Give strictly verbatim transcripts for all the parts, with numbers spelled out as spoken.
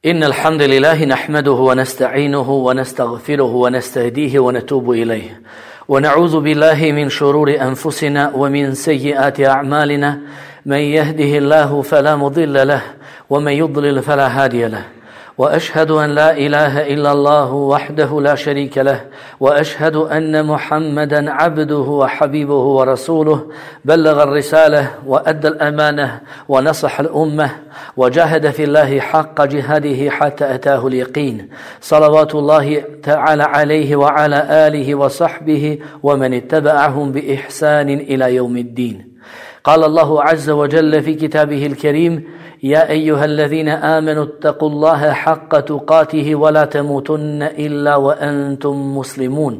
إن الحمد لله نحمده ونستعينه ونستغفره ونستهديه ونتوب إليه ونعوذ بالله من شرور أنفسنا ومن سيئات أعمالنا. من يهده الله فلا مضل له ومن يضلل فلا هادي له، وأشهد أن لا إله إلا الله وحده لا شريك له، وأشهد أن محمدا عبده وحبيبه ورسوله، بلغ الرسالة وأدى الأمانة ونصح الأمة وجاهد في الله حق جهاده حتى أتاه اليقين، صلوات الله تعالى عليه وعلى آله وصحبه ومن اتبعهم بإحسان إلى يوم الدين. قال الله عز وجل في كتابه الكريم: يا أيها الذين آمنوا اتقوا الله حق تقاته ولا تموتن إلا وأنتم مسلمون.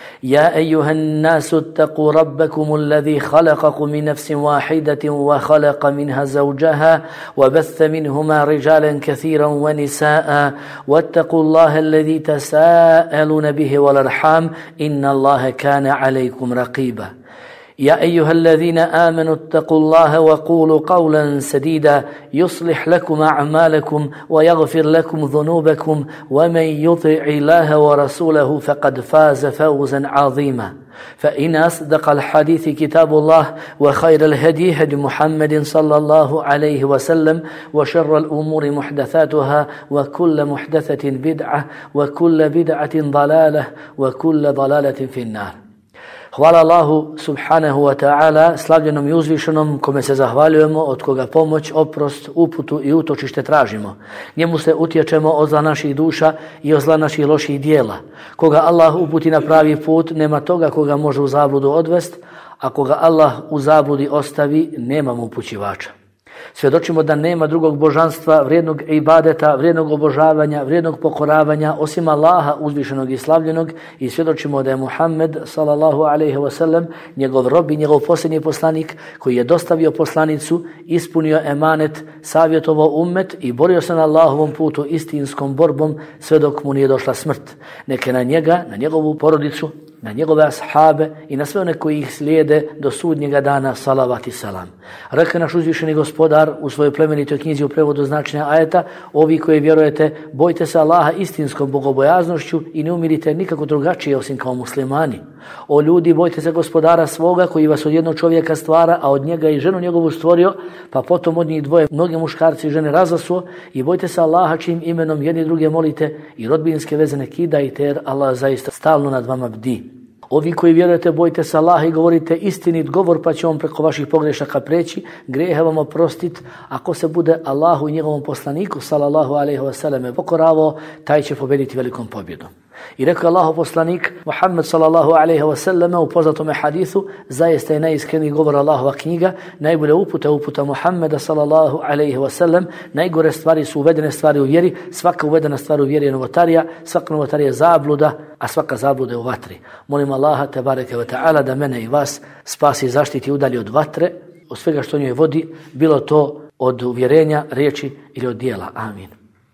يا أيها الناس اتقوا ربكم الذي خلقكم من نفس واحدة وخلق منها زوجها وبث منهما رجالا كثيرا ونساء، واتقوا الله الذي تساءلون به والأرحام إن الله كان عليكم رقيبا. يا أيها الذين آمنوا اتقوا الله وقولوا قولا سديدا يصلح لكم أعمالكم ويغفر لكم ذنوبكم، ومن يطع الله ورسوله فقد فاز فوزا عظيما. فإن أصدق الحديث كتاب الله، وخير الهدي هدي محمد صلى الله عليه وسلم، وشر الأمور محدثاتها، وكل محدثة بدعة، وكل بدعة ضلالة، وكل ضلالة في النار. Hvala Allahu subhanahu wa ta'ala, slavljenom i uzvišenom, kome se zahvaljujemo, od koga pomoć, oprost, uputu i utočište tražimo. Njemu se utječemo od zla naših duša i od zla naših loših dijela. Koga Allah uputi na pravi put, nema toga koga može u zabludu odvest, a koga Allah u zabludi ostavi, nema mu upućivača. Svjedočimo da nema drugog božanstva, vrijednog ibadeta, vrijednog obožavanja, vrijednog pokoravanja osim Allaha uzvišenog i slavljenog, i svjedočimo da je Muhammed sallallahu alejhi ve sellem njegov rob i njegov posljednji poslanik koji je dostavio poslanicu, ispunio emanet, savjetovao ummet i borio se na Allahovom putu istinskom borbom sve dok mu nije došla smrt. Neke na njega, na njegovu porodicu, na njegove ashabe i na sve one koji ih slijede do sudnjega dana, salavat i salam. Rekao naš uzvišeni gospodar u svojoj plemenitoj knjizi u prevodu značenja ajeta: ovi koji vjerujete, bojte se Allaha istinskom bogobojaznošću i ne umirite nikako drugačije osim kao muslimani. O ljudi, bojte se gospodara svoga koji vas od jednog čovjeka stvara, a od njega i ženu njegovu stvorio, pa potom od njih dvoje mnogi muškarci i žene razasuo, i bojte se Allaha čijim imenom jedni druge molite i rodbinske veze ne kidajte, jer Allah zaista stalno nad vama bdi. Ovi koji vjerujete, bojte se Allaha i govorite istinit govor, pa će on preko vaših pogrešaka preći, grijehe vam oprostit. Ako se bude Allahu i njegovom poslaniku sallallahu alejhi ve selleme pokoravao, taj će pobjediti velikom pobjedom. I rekao Allahov poslanik Muhammed sallallahu alejhi ve selleme u poznatome hadisu: zaista je najiskreniji govor Allahova knjiga, najbolje uputa uputa Muhammeda sallallahu alejhi ve sellem, najgore stvari su uvedene stvari u vjeri, svaka uvedena stvar u vjeri je novotarija, svaka novotarija je zabluda, a svaka zabluda je u vatri. Molim Allaha tebareke ve ta'ala da mene i vas spasi, zaštiti i udalji od vatre, od svega što njoj vodi, bilo to od uvjerenja, riječi ili od dijela. Amin.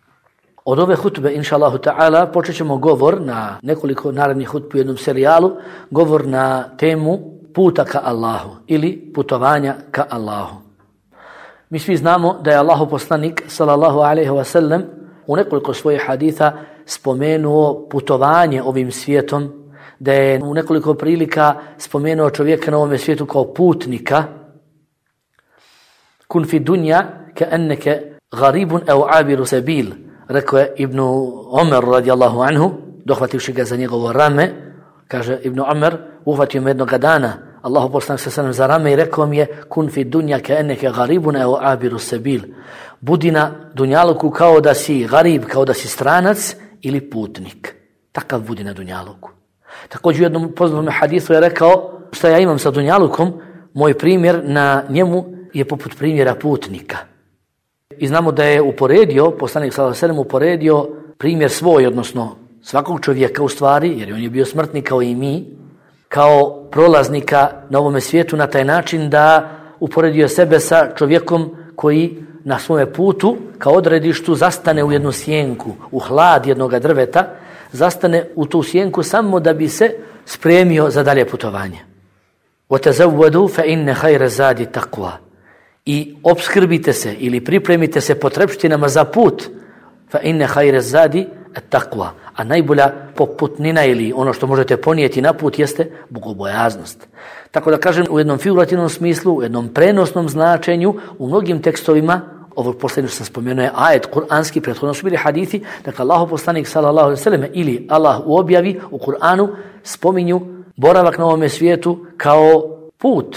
Od ove hutbe, inša Allahu ta'ala, počet ćemo govor na nekoliko narednih hutbi u jednom serijalu, govor na temu puta ka Allahu ili putovanja ka Allahu. Mi svi znamo da je Allahov poslanik sallallahu alejhi ve sellem u nekoliko svojih haditha spomenuo putovanje ovim svijetom, da je u nekoliko prilika spomenuo čovjeka na ovom svijetu kao putnika. Kun fi dunja ka enneke garibun au abiru sabil, rekao je Ibnu Omer radijallahu anhu, dohvativši ga za njegovo rame. Kaže Ibnu Omer, uhvatio me jednoga dana Allahu poslanik sallallahu alejhi ve sellem za rame i rekao mi je: kun fi dunja ka enneke garibun au abiru sabil, budi na dunjaluku kao da si garib, kao da si stranac ili putnik. Takav budi na dunjaluku. Također u jednom poznatom hadisu je rekao: šta ja imam sa dunjalukom, moj primjer na njemu je poput primjera putnika. I znamo da je uporedio, poslanik sallallahu alejhi ve sellem uporedio primjer svoj, odnosno svakog čovjeka u stvari, jer on je bio smrtnik kao i mi, kao prolaznika na ovome svijetu na taj način da uporedio sebe sa čovjekom koji na svome putu, kao odredištu, zastane u jednu sjenku, u hlad jednog drveta, zastane u tu sjenku samo da bi se spremio za dalje putovanje. وَتَزَوَّدُوا فَإِنَّ خَيْرَ زَادِ تَقْوَى. I opskrbite se ili pripremite se potrepštinama za put. fa inne khayra zadi at-taqwa. A najbolja poputnina ili ono što možete ponijeti na put jeste bogobojaznost. Tako da kažem, u jednom figurativnom smislu, u jednom prenosnom značenju, u mnogim tekstovima, ovo posljednje što sam spomenuo je ajet kuranski, prethodno su bili hadithi, dakle Allahu poslanik sallallahu alejhi ve sellem ili Allah u objavi u Kur'anu spominju boravak na ovome svijetu kao put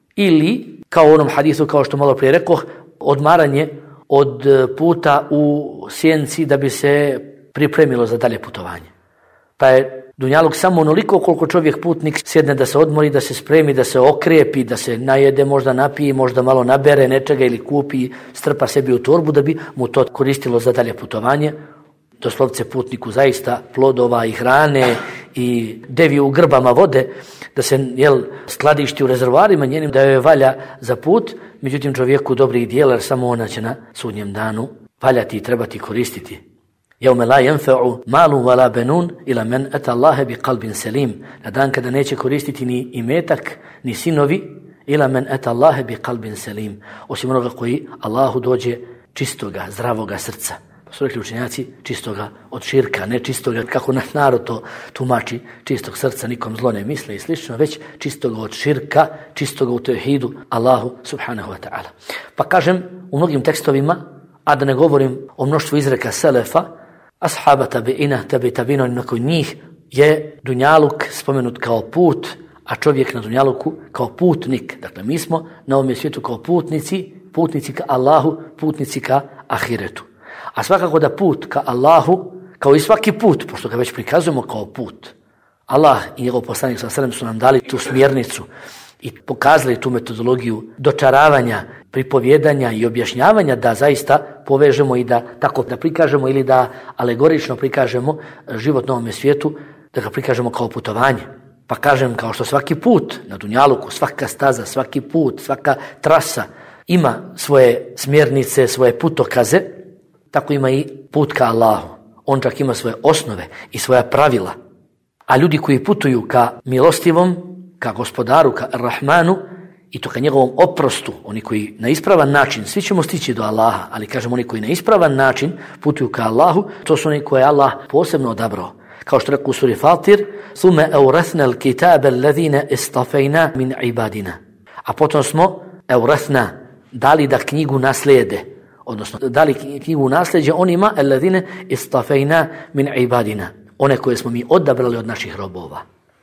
ili kao u onom hadithu, kao što malo prije rekoh, odmaranje od puta u sjenci da bi se pripremilo za dalje putovanje. Pa je dunjaluk samo onoliko koliko čovjek putnik sjedne da se odmori, da se spremi, da se okrepi, da se najede, možda napije, možda malo nabere nečega ili kupi, strpa sebi u torbu da bi mu to koristilo za dalje putovanje. Doslovce putniku zaista plodova i hrane i devi u grbama vode, da se jel, skladišti u rezervoarima njenim, da joj valja za put, međutim čovjeku dobrih djela, jer samo ona će na sudnjem danu valjati i trebati koristiti. Jevme la jenfe'u malu wala benun ila men eta Allahe bi qalbin selim. Na dan kada neće koristiti ni imetak, ni sinovi, ila men eta Allahe bi qalbin selim. Osim onoga koji Allahu dođe čistoga, zdravoga srca. Pa su rekli učenjaci, čistoga od širka, ne čistoga kako naš narod to tumači, čistog srca, nikom zlo ne misle i slično, već čistoga od širka, čistoga u tevhidu Allahu subhanahu wa ta'ala. Pa kažem, u mnogim tekstovima, a da ne govorim o mnoštvu izreka selefa, ashaba tabi'ina, tabi tabino, nakon njih je dunjaluk spomenut kao put, a čovjek na dunjaluku kao putnik. Dakle, mi smo na ovom svijetu kao putnici, putnici ka Allahu, putnici ka ahiretu. A svakako da put ka Allahu, kao i svaki put, pošto ga već prikazujemo kao put, Allah i njegov poslanik sallallahu alejhi ve sellem su nam dali tu smjernicu i pokazali tu metodologiju dočaravanja, pripovjedanja i objašnjavanja da zaista povežemo i da tako da prikažemo ili da alegorično prikažemo život na ovome svijetu, da ga prikažemo kao putovanje. Pa kažem, kao što svaki put na dunjaluku, svaka staza, svaki put, svaka trasa ima svoje smjernice, svoje putokaze, tako ima i put ka Allahu. On čak ima svoje osnove i svoja pravila. A ljudi koji putuju ka milostivom, ka gospodaru, ka Rahmanu, i to ka njegovom oprostu, oni koji na ispravan način, svi ćemo stići do Allaha, ali kažem oni koji na ispravan način putuju ka Allahu, to su oni koje Allah posebno odabrao. Kao što rekao u suri Fatir, ثُمَّ أَوْرَثْنَا الْكِتَابَ الَّذِينَ إِسْتَفَيْنَا مِنْ عِبَادِنَا. A potom smo أَوْرَثْنَا dali da knjigu naslijede, odnosno dali knjigu nasljeđe onima الَّذِينَ إِسْتَفَيْنَا مِنْ عِبَادِنَا, one koje smo mi odabrali od naših robova.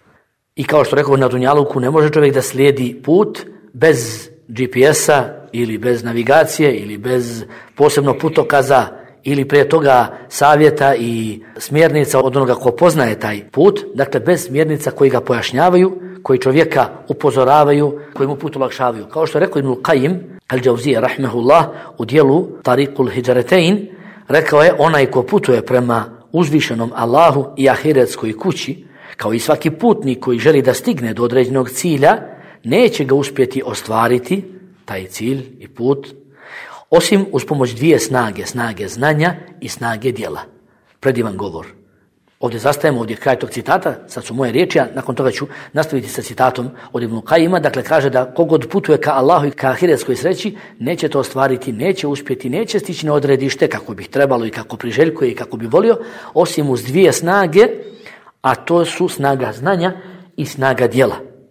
I kao što rekao, na dunjaluku ne može čovjek da slijedi put bez G P S-a ili bez navigacije ili bez posebno putokaza ili prije toga savjeta i smjernica od onoga ko poznaje taj put, dakle bez smjernica koji ga pojašnjavaju, koji čovjeka upozoravaju, koji mu put olakšavaju. Kao što je rekao Ibnul Qayyim al-Jawziyya rahimehullah u dijelu Tariqul Hijratain, rekao je, onaj ko putuje prema uzvišenom Allahu i ahiretskoj kući, kao i svaki putnik koji želi da stigne do određenog cilja, neće ga uspjeti ostvariti, taj cilj i put, osim uz pomoć dvije snage, snage znanja i snage djela. Predivan govor. Ovdje zastajemo, ovdje kraj tog citata, sad su moje riječi, a nakon toga ću nastaviti sa citatom od Ibnul Qayyima, dakle kaže da kogod putuje ka Allahu i ka ahiretskoj sreći, neće to ostvariti, neće uspjeti, neće stići na odredište kako bi trebalo i kako priželjkuje i kako bi volio, osim uz dvije snage, a to su snaga znanja i snaga djela.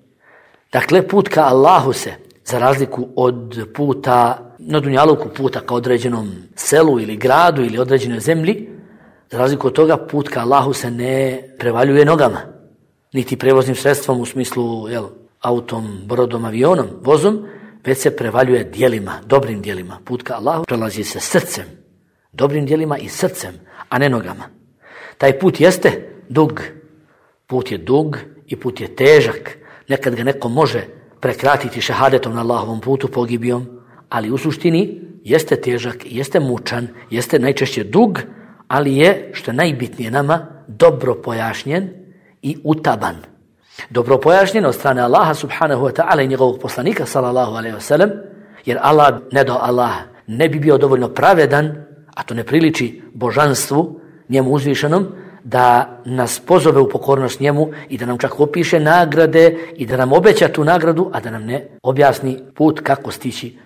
Dakle, put ka Allahu se, za razliku od puta na dunjaluku, puta ka određenom selu ili gradu ili određenoj zemlji, za razliku od toga put ka Allahu se ne prevaljuje nogama, niti prevoznim sredstvom u smislu jel, autom, brodom, avionom, vozom, već se prevaljuje djelima, dobrim djelima. Put ka Allahu prelazi se srcem, dobrim djelima i srcem, a ne nogama. Taj put jeste dug, put je dug i put je težak. Nekad ga neko može prekratiti šehadetom na Allahovom putu, pogibijom, ali u suštini jeste težak, jeste mučan, jeste najčešće dug, ali je, što je najbitnije nama, dobro pojašnjen i utaban. Dobro pojašnjen od strane Allaha subhanahu wa ta'ala i njegovog poslanika sallallahu alaihi wa sallam, jer Allah, ne do Allah, ne bi bio dovoljno pravedan, a to ne priliči božanstvu, njemu uzvišenom, da nas pozove u pokornost njemu i da nam čak opiše nagrade i da nam obeća tu nagradu, a da nam ne objasni put kako stići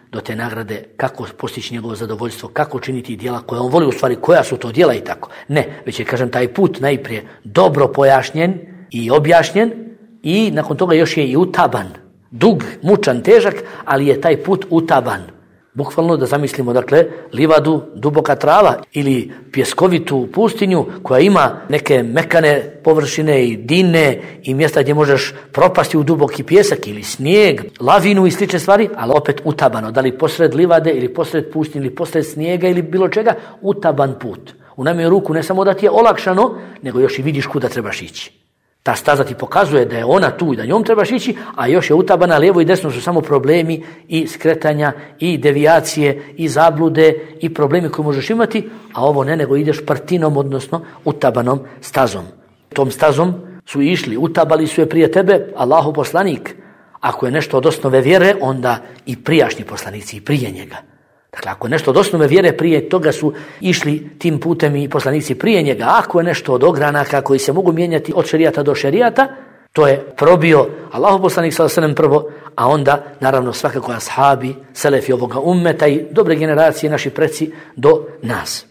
do te nagrade, kako postići njegovo zadovoljstvo, kako činiti djela koje on voli, u stvari koja su to djela i tako. Ne, već je, kažem, taj put najprije dobro pojašnjen i objašnjen i nakon toga još je i utaban. Dug, mučan, težak, ali je taj put utaban. Bukvalno da zamislimo, dakle, livadu, duboka trava ili pjeskovitu pustinju koja ima neke mekane površine i dine i mjesta gdje možeš propasti u duboki pjesak ili snijeg, lavinu i slične stvari, ali opet utabano. Da li posred livade ili posred pustinje ili posred snijega ili bilo čega, utaban put. U najmanju ruku ne samo da ti je olakšano, nego još i vidiš kuda trebaš ići. Ta staza ti pokazuje da je ona tu i da njom trebaš ići, a još je utabana, lijevo i desno su samo problemi i skretanja i devijacije i zablude i problemi koje možeš imati, a ovo ne, nego ideš partinom, odnosno utabanom stazom. Tom stazom su išli, utabali su je prije tebe Allahu poslanik. Ako je nešto od osnove vjere, onda i prijašnji poslanici i prije njega. Dakle, ako je nešto od osnove vjere, prije toga su išli tim putem i poslanici prije njega. Ako je nešto od ogranaka koji se mogu mijenjati od šerijata do šerijata, to je probio Allahu poslanik sallallahu alejhi ve sellem prvo, a onda naravno svakako ashabi, selefi ovoga ummeta i dobre generacije, naši preci do nas.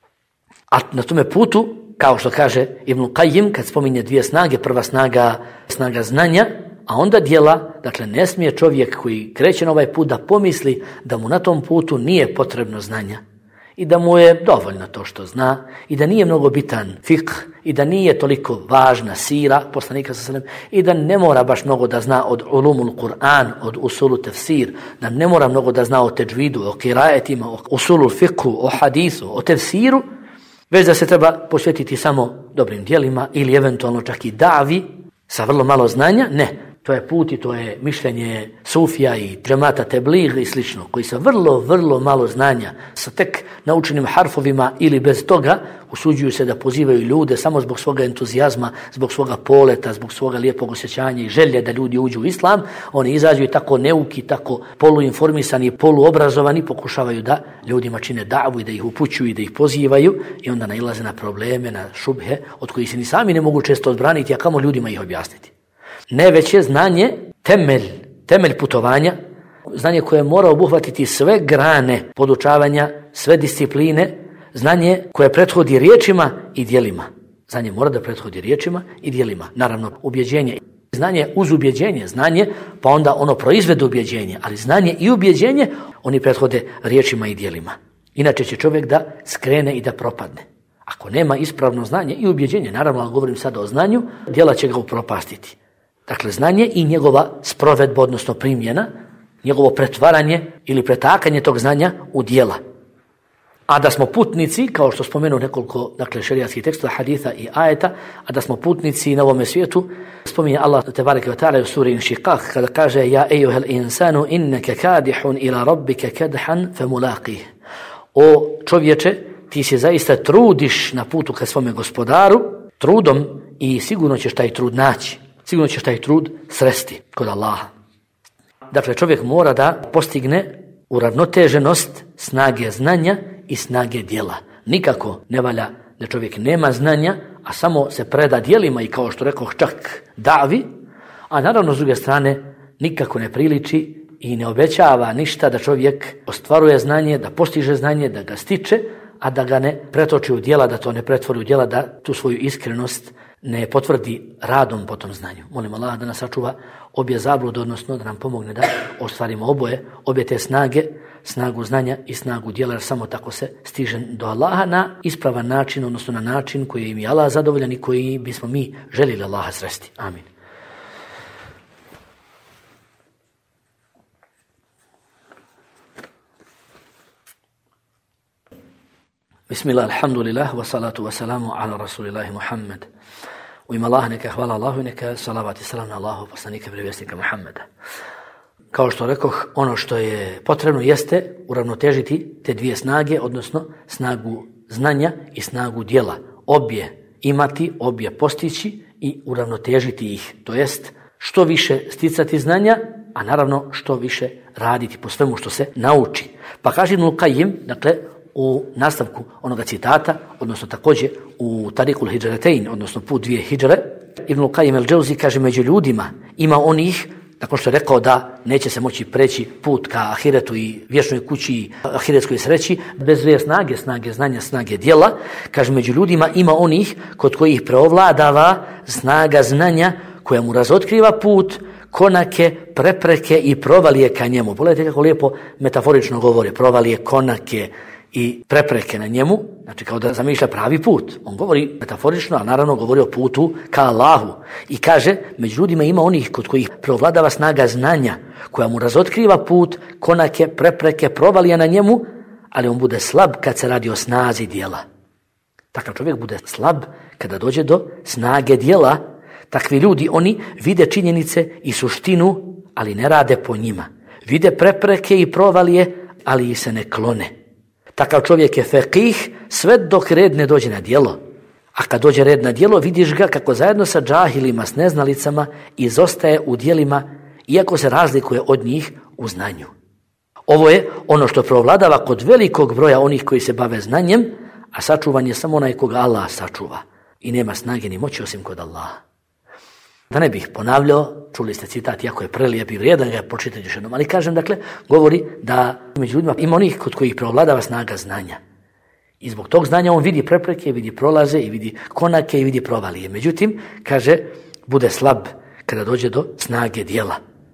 A na tome putu, kao što kaže Ibn Qayyim, kad spominje dvije snage, prva snaga, snaga znanja, a onda djela, dakle ne smije čovjek koji kreće na ovaj put da pomisli da mu na tom putu nije potrebno znanja i da mu je dovoljno to što zna i da nije mnogo bitan fiqh i da nije toliko važna sira poslanika sallallahu alejhi ve sellem i da ne mora baš mnogo da zna od ulumul Kur'an, od usulu tefsir, da ne mora mnogo da zna o teđvidu, o kirajetima, o usulul fiqhu, o hadisu, o tefsiru, već da se treba posvetiti samo dobrim djelima ili eventualno čak i davi sa vrlo malo znanja. Ne, to je put i to je mišljenje sufija i džemata tebligh i slično, koji sa vrlo, vrlo malo znanja, sa tek naučenim harfovima ili bez toga, usuđuju se da pozivaju ljude samo zbog svoga entuzijazma, zbog svoga poleta, zbog svoga lijepog osjećanja i želje da ljudi uđu u islam. Oni izađu i tako neuki, tako poluinformisani, poluobrazovani, pokušavaju da ljudima čine davu i da ih upućuju i da ih pozivaju i onda nailaze na probleme, na šubhe od kojih se ni sami ne mogu često odbraniti, a kamo ljudima ih objasniti. Ne, već je znanje temelj, temelj putovanja, znanje koje mora obuhvatiti sve grane podučavanja, sve discipline, znanje koje prethodi riječima i djelima. Znanje mora da prethodi riječima i djelima. Naravno, ubjeđenje. Znanje uz ubjeđenje, znanje, pa onda ono proizvede ubjeđenje, ali znanje i ubjeđenje, oni prethode riječima i djelima. Inače će čovjek da skrene i da propadne. Ako nema ispravno znanje i ubjeđenje, naravno, govorim sada o znanju, djela će ga upropastiti. Dakle, znanje i njegova sprovedba, odnosno primjena, njegovo pretvaranje ili pretakanje tog znanja u djela. A da smo putnici, kao što spomenu nekoliko, dakle, šerijatskih tekstova, haditha i ajeta, a da smo putnici na ovome svijetu, spominje Allah tebareke ve taala u suri Inšiqaq, kada kaže: Ja ejuhel insanu inneke kadihun ila rabbike kadhan famulaqih. O čovječe, ti se zaista trudiš na putu ka svome gospodaru, trudom, i sigurno ćeš taj trud naći. Sigurno ćeš taj trud sresti kod Allaha. Dakle, čovjek mora da postigne uravnoteženost snage znanja i snage djela. Nikako ne valja da čovjek nema znanja, a samo se preda djelima i, kao što rekoh, čak davi, a naravno s druge strane nikako ne priliči i ne obećava ništa da čovjek ostvaruje znanje, da postiže znanje, da ga stiče, a da ga ne pretoči u djela, da to ne pretvori u djela, da tu svoju iskrenost ne potvrdi radom po tom znanju. Molim Allah da nas sačuva obje zablude, odnosno da nam pomogne da ostvarimo oboje, obje te snage, snagu znanja i snagu djela, jer samo tako se stiže do Allaha na ispravan način, odnosno na način koji im je Allah zadovoljan i koji bismo mi željeli Allaha sresti. Amin. Bismillah, alhamdulillah, wa salatu wa salamu ala rasulillahi Muhammad. U ime Allaha neka hvala Allahu i neka salavat i salam na Allahu poslanika vjerovjesnika Muhammeda. Kao što rekoh, ono što je potrebno jeste uravnotežiti te dvije snage, odnosno snagu znanja i snagu djela. Obje imati, obje postići i uravnotežiti ih. To jest što više sticati znanja, a naravno što više raditi po svemu što se nauči. Pa kaže Ibn Qayyim, dakle, u nastavku onoga citata, odnosno također u Tarikul Hidžratein, odnosno put dvije hidžre, Ibn Qayyim el-Džauzi kaže: među ljudima ima onih nakon što je rekao da neće se moći preći put ka ahiretu i vječnoj kući i ahiretskoj sreći bez dvije snage, snage znanja, snage djela, kaže među ljudima ima onih kod kojih preovladava snaga znanja koja mu razotkriva put, konake, prepreke i provalije ka njemu. Pogledajte kako lijepo metaforično govori, provalije, konake i prepreke na njemu, znači kao da zamišlja pravi put. On govori metaforično, a naravno govori o putu ka Allahu. I kaže, među ljudima ima onih kod kojih preovladava snaga znanja, koja mu razotkriva put, konake, prepreke, provalije na njemu, ali on bude slab kad se radi o snazi djela. Takav čovjek bude slab kada dođe do snage djela. Takvi ljudi, oni vide činjenice i suštinu, ali ne rade po njima. Vide prepreke i provalije, ali ih se ne klone. Takav čovjek je fekih sve dok red ne dođe na djelo. A kad dođe red na djelo, vidiš ga kako zajedno sa džahilima, s neznalicama, izostaje u djelima, iako se razlikuje od njih u znanju. Ovo je ono što preovladava kod velikog broja onih koji se bave znanjem, a sačuvan je samo onaj koga Allah sačuva. I nema snage ni moći osim kod Allaha. Da ne bih ponavljao, čuli ste citat, jako je prelijep i vrijedan ga pročitati još jednom, ali kažem, dakle, govori da među ljudima ima onih kod kojih preovladava snaga znanja. I zbog tog znanja on vidi prepreke, vidi prolaze i vidi konake i vidi provalije. Međutim, kaže, bude slab kada dođe do snage djela.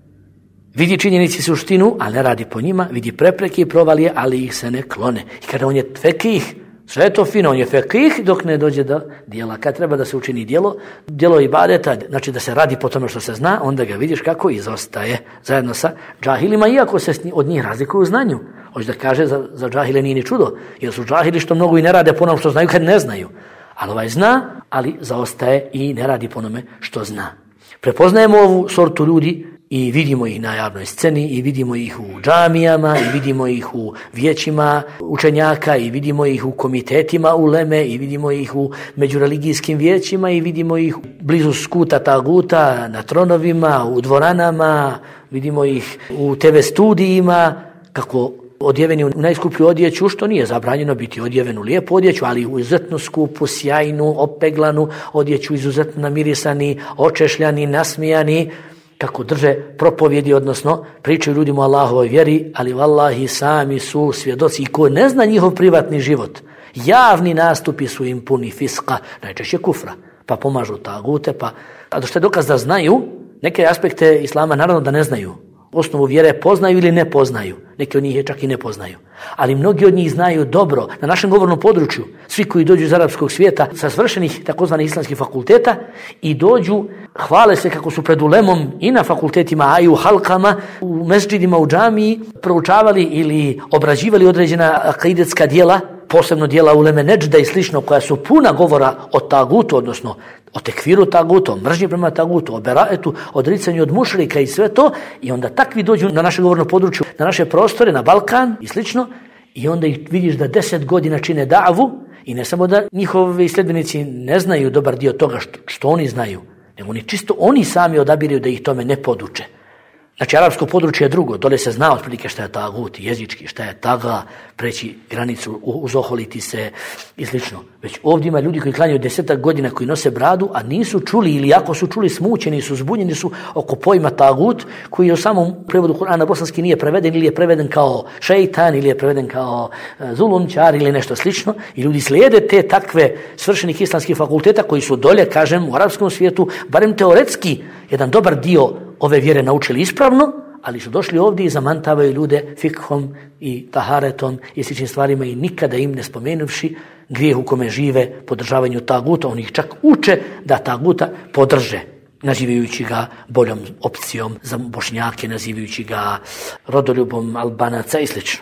Vidi činjenici suštinu, ali ne radi po njima, vidi prepreke i provalije, ali ih se ne klone. I kada on je fekih, sve je to fino, on je fekih dok ne dođe do djela. Kad treba da se učini djelo, djelo ibadeta, znači da se radi po tome što se zna, onda ga vidiš kako izostaje zajedno sa džahilima, iako se od njih razlikuju u znanju. Hoće da kaže, za, za džahile nije ni čudo, jer su džahili što mnogo i ne rade po onome što znaju kad ne znaju. Ali ovaj zna, ali zaostaje i ne radi po onome što zna. Prepoznajemo ovu sortu ljudi i vidimo ih na javnoj sceni i vidimo ih u džamijama i vidimo ih u vijećima učenjaka i vidimo ih u komitetima uleme i vidimo ih u međureligijskim vijećima i vidimo ih blizu skuta taguta, na tronovima, u dvoranama, vidimo ih u te ve studijima kako odjeveni u najskuplju odjeću, što nije zabranjeno biti odjeven u lijepu odjeću, ali u izuzetno skupu, sjajnu, opeglanu odjeću, izuzetno namirisani, očešljani, nasmijani, kako drže propovjedi, odnosno pričaju ljudima o Allahovoj vjeri, ali vallahi sami su svjedoci i ko ne zna njihov privatni život. Javni nastupi su im puni fiska, najčešće kufra, pa pomažu tagute, pa... A što je dokaz da znaju, neke aspekte islama naravno da ne znaju. Osnovu vjere poznaju ili ne poznaju. Neki od njih je čak i ne poznaju. Ali mnogi od njih znaju dobro. Na našem govornom području, svi koji dođu iz arapskog svijeta sa svršenih takozvanih islamskih fakulteta i dođu, hvale se kako su pred ulemom i na fakultetima, a i u halkama, u mesdžidima, u džamiji, proučavali ili obrađivali određena akidetska djela, posebno djela uleme Neđda i slično, koja su puna govora o tagutu, odnosno o tekfiru tagutu, o mržnji prema tagutu, o beraetu, o odricanju od mušrika i sve to, i onda takvi dođu na naše govorno području, na naše prostore, na Balkan i slično, i onda ih vidiš da deset godina čine davu, i ne samo da njihovi sljedbenici ne znaju dobar dio toga što, što oni znaju, nego oni čisto oni sami odabiraju da ih tome ne poduče. Znači, arapsko područje je drugo, dole se zna otprilike šta je tagut, jezički, šta je taga, preći granicu, uzoholiti se i slično. Već ovdje ima ljudi koji klanjaju desetak godina, koji nose bradu, a nisu čuli, ili ako su čuli, smućeni su, zbunjeni su oko pojma tagut, koji u samom prevodu Kur'ana bosanski nije preveden, ili je preveden kao šeitan, ili je preveden kao zulumčar, ili nešto slično. I ljudi slijede te takve svršenih islamskih fakulteta koji su dolje, kažem, u arapskom svijetu, barem teoretski, jedan dobar dio ove vjere naučili ispravno, ali su došli ovdje i zamantavaju ljude fikhom i taharetom i sličnim stvarima i nikada im ne spomenuvši grijeh u kome žive podržavanju taguta. Oni ih čak uče da taguta podrže, nazivajući ga boljom opcijom za Bošnjake, nazivajući ga rodoljubom Albanaca i slično.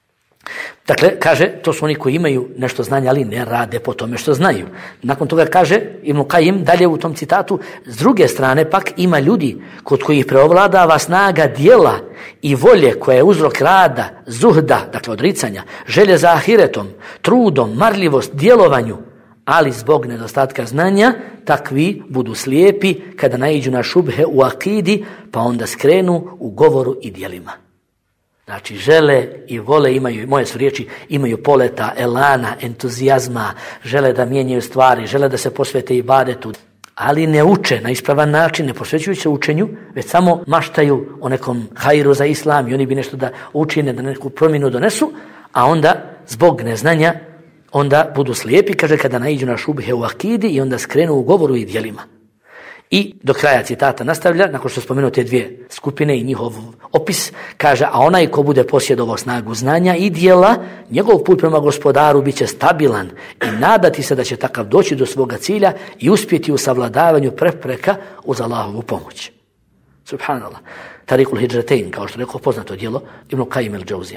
Dakle, kaže, to su oni koji imaju nešto znanja, ali ne rade po tome što znaju. Nakon toga kaže Ibn Kajim dalje u tom citatu, s druge strane pak ima ljudi kod kojih preovladava snaga djela i volje koja je uzrok rada, zuhda, dakle odricanja, želje za ahiretom, trudom, marljivost, djelovanju, ali zbog nedostatka znanja takvi budu slijepi kada naiđu na šubhe u akidi, pa onda skrenu u govoru i djelima. Znači, žele i vole imaju, moje su riječi, imaju poleta, elana, entuzijazma, žele da mijenjaju stvari, žele da se posvete ibadetu, ali ne uče na ispravan način, ne posvećuju se učenju, već samo maštaju o nekom hajru za islam i oni bi nešto da učine, da neku promjenu donesu, a onda zbog neznanja onda budu slijepi, kaže, kada naiđu na šubhe u akidi i onda skrenu u govoru i djelima. I do kraja citata nastavlja, nakon što spomenuo te dvije skupine i njihov opis, kaže, a onaj ko bude posjedovao snagu znanja i djela, njegov put prema gospodaru bit će stabilan i nadati se da će takav doći do svoga cilja i uspjeti u savladavanju prepreka uz Allahovu pomoć. Subhanallah. Tarikul Hidžratein, kao što rekao, poznato djelo Ibn Kajim el-Džauzija.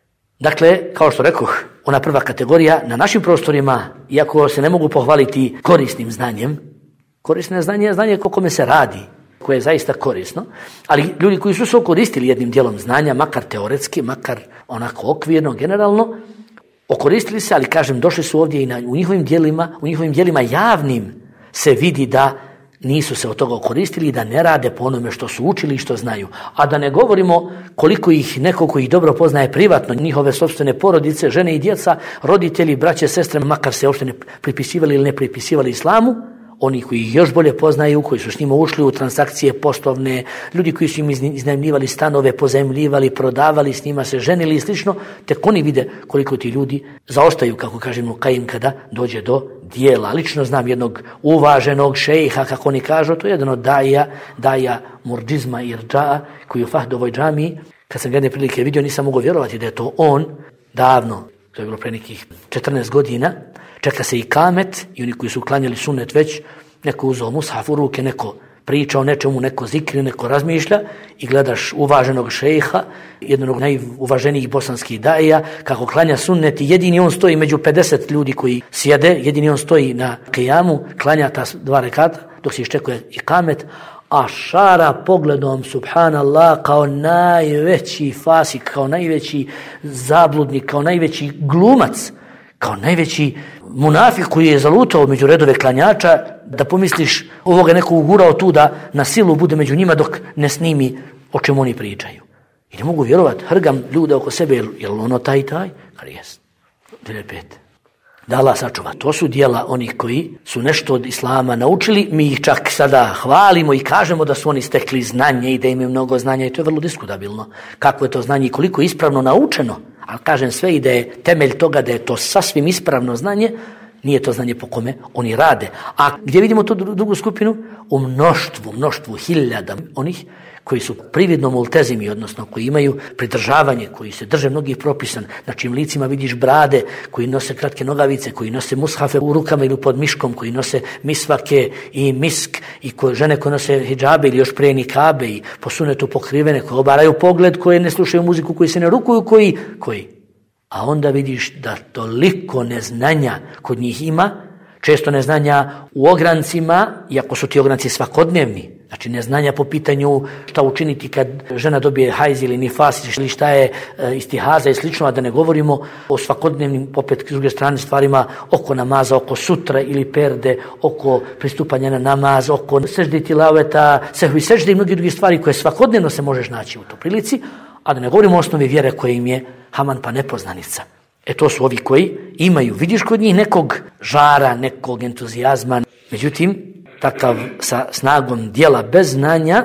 Dakle, kao što rekoh, ona prva kategorija na našim prostorima, iako se ne mogu pohvaliti korisnim znanjem, korisno znanje je znanje o kome se radi, koje je zaista korisno, ali ljudi koji su se koristili jednim dijelom znanja, makar teoretski, makar onako okvirno, generalno, okoristili se, ali kažem, došli su ovdje i na, u njihovim dijelima, u njihovim dijelima javnim se vidi da nisu se od toga okoristili i da ne rade po onome što su učili i što znaju. A da ne govorimo koliko ih neko koji ih dobro poznaje privatno, njihove sopstvene porodice, žene i djeca, roditelji, braće, sestre, makar se uopšte ne pripisivali ili ne pripisivali islamu, oni koji ih još bolje poznaju, koji su s njima ušli u transakcije poslovne, ljudi koji su im iznajmljivali stanove, pozajmljivali, prodavali, s njima se ženili i slično, tek oni vide koliko ti ljudi zaostaju, kako kažemo Kajim, kada dođe do dijela. Lično znam jednog uvaženog šejha, kako oni kažu, to je jedan od daja, daja murdžizma i rđa'a, koji je u Fahdovoj džamiji. Kad sam jedne prilike vidio, nisam mogao vjerovati da je to on, davno, to je bilo pre nekih četrnaest godina, čeka se i kamet i oni koji su klanjali sunnet već, neko uzeo mushaf u ruke, neko priča o nečemu, neko zikri, neko razmišlja i gledaš uvaženog šejha, jednog od najuvaženijih bosanskih daija, kako klanja sunnet i jedini on stoji među pedeset ljudi koji sjede, jedini on stoji na kijamu, klanja ta dva rekata dok se iščekuje i kamet, a šara pogledom, subhanallah, kao najveći fasik, kao najveći zabludnik, kao najveći glumac, kao najveći munafik koji je zalutao među redove klanjača, da pomisliš ovoga neko ugurao tu da na silu bude među njima dok ne snimi o čemu oni pričaju. I ne mogu vjerovati, hrgam ljude oko sebe, je li ono taj taj? Kar jest. Dvije pet. Da Allah sačuva. To su dijela onih koji su nešto od islama naučili, mi ih čak sada hvalimo i kažemo da su oni stekli znanje i da imaju mnogo znanja i to je vrlo diskutabilno. Kako je to znanje i koliko je ispravno naučeno, ali kažem sve i da je temelj toga da je to sasvim ispravno znanje, nije to znanje po kome oni rade. A gdje vidimo tu drugu skupinu? U mnoštvu, mnoštvu hiljada onih koji su prividno multezimi, odnosno koji imaju pridržavanje, koji se drže mnogih propisa, na čijim licima vidiš brade, koji nose kratke nogavice, koji nose mushafe u rukama ili pod miškom, koji nose misvake i misk, i koje, žene koje nose hidžabe ili još prije nikabe i po sunetu pokrivene, koje obaraju pogled, koje ne slušaju muziku, koji se ne rukuju, koji, koji. A onda vidiš da toliko neznanja kod njih ima, često neznanja u ograncima, iako su ti ogranci svakodnevni, znači neznanja po pitanju šta učiniti kad žena dobije hajz ili nifas ili šta je e, istihaza i slično, a da ne govorimo o svakodnevnim, opet s druge strane, stvarima oko namaza, oko sutra ili perde, oko pristupanja na namaz, oko seždi tilaveta, sehvi seždi i mnogi drugi stvari koje svakodnevno se možeš naći u toj prilici, a da ne govorimo o osnovi vjere koje im je haman pa nepoznanica. E to su ovi koji imaju, vidiš kod njih nekog žara, nekog entuzijazma. Međutim, takav sa snagom djela bez znanja,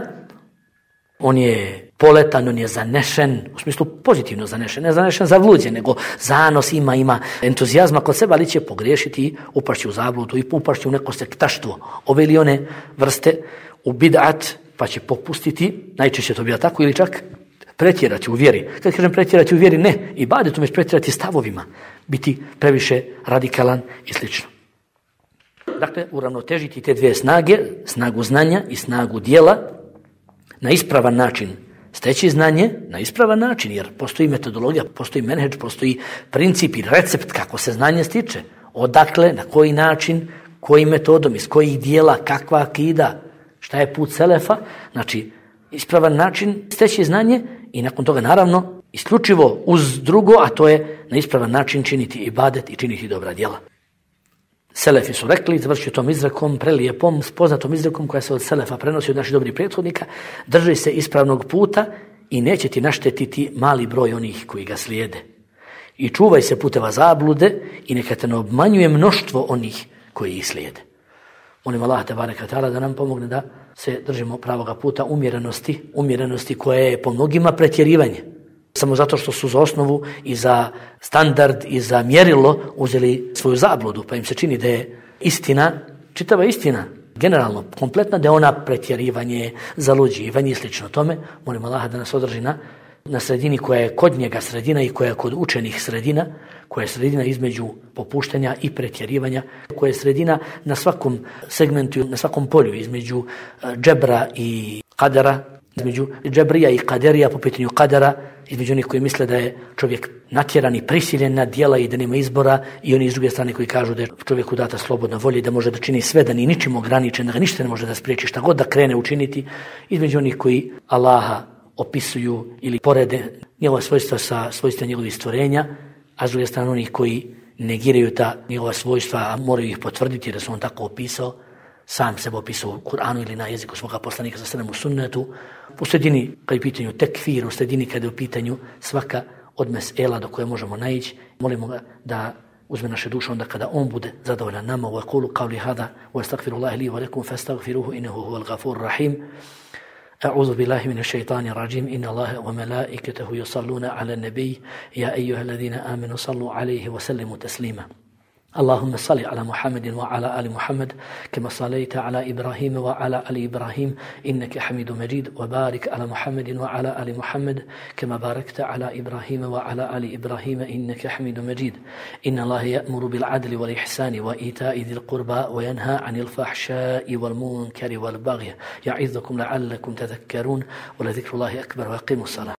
on je poletan, on je zanešen, u smislu pozitivno zanešen, ne zanešen za vluđe, nego zanos ima, ima entuzijazma kod sebe, ali će pogriješiti i upašći u zabludu i upašći u neko sektaštvo, ove ili one vrste, u bid'at, pa će popustiti, najčešće to bila tako, ili čak pretjerati u vjeri. Kad kažem pretjerati u vjeri, ne, ibadetom već pretjerati stavovima, biti previše radikalan i slično. Dakle, uravnotežiti te dvije snage, snagu znanja i snagu djela, na ispravan način steći znanje, na ispravan način, jer postoji metodologija, postoji menhedž, postoji princip i recept kako se znanje stiče. Odakle, na koji način, kojim metodom, iz kojih djela, kakva akida, šta je put selefa, znači ispravan način steći znanje i nakon toga naravno isključivo uz drugo, a to je na ispravan način činiti ibadet i činiti dobra djela. Selefi su rekli, završio tom izrekom, prelijepom, s poznatom izrekom koja se od selefa prenosi od naših dobrih prethodnika, drži se ispravnog puta i neće ti naštetiti mali broj onih koji ga slijede. I čuvaj se puteva zablude i neka te ne obmanjuje mnoštvo onih koji ih slijede. Molim Allah tebareka ta'ala da nam pomogne da se držimo pravoga puta umjerenosti, umjerenosti koja je po mnogima pretjerivanje. Samo zato što su za osnovu i za standard i za mjerilo uzeli svoju zabludu, pa im se čini da je istina, čitava istina, generalno, kompletna, da je ona pretjerivanje, zaluđivanje i slično tome. Molim Allaha da nas održi na, na sredini koja je kod njega sredina i koja je kod učenih sredina, koja je sredina između popuštanja i pretjerivanja, koja je sredina na svakom segmentu, na svakom polju, između džebra i kadera, između džebrija i kaderija po pitanju kadera, između onih koji misle da je čovjek natjeran i prisiljen na djela i da nema izbora, i oni iz druge strane koji kažu da je čovjeku data slobodna volja i da može da čini sve, da ni ničim ograničen, da ga ništa ne može da spriječi, šta god da krene učiniti, između onih koji Allaha opisuju ili porede njegova svojstva sa svojstva njegovih stvorenja, a s druge strane onih koji negiraju ta njegova svojstva, a moraju ih potvrditi da su on tako opisao, sam sebe opisao u Kur'anu ili na jeziku svoga poslanika sa sredem u sunnetu. U sredini kada je u pitanju tekfir, u sredini kada je u pitanju svaka od mesela do koje možemo naići, molimo ga da uzme naše duše onda kada on bude zadovoljan nama. Wa qulu qawli hada wa astaghfirullaha li wa lakum fastaghfiruhu innahu huwal ghafurur rahim. أعوذ بالله من الشيطان الرجيم إن الله وملائكته يصلون على النبي يا أيها الذين آمنوا صلوا عليه وسلموا تسليما اللهم صل على محمد وعلى آل محمد كما صليت على إبراهيم وعلى آل إبراهيم إنك حميد مجيد وبارك على محمد وعلى آل محمد كما باركت على إبراهيم وعلى آل إبراهيم إنك حميد مجيد إن الله يأمر بالعدل والإحسان وإيتاء ذي القربى وينهى عن الفحشاء والمنكر والبغي يعظكم لعلكم تذكرون ولذكر الله أكبر وأقيموا الصلاة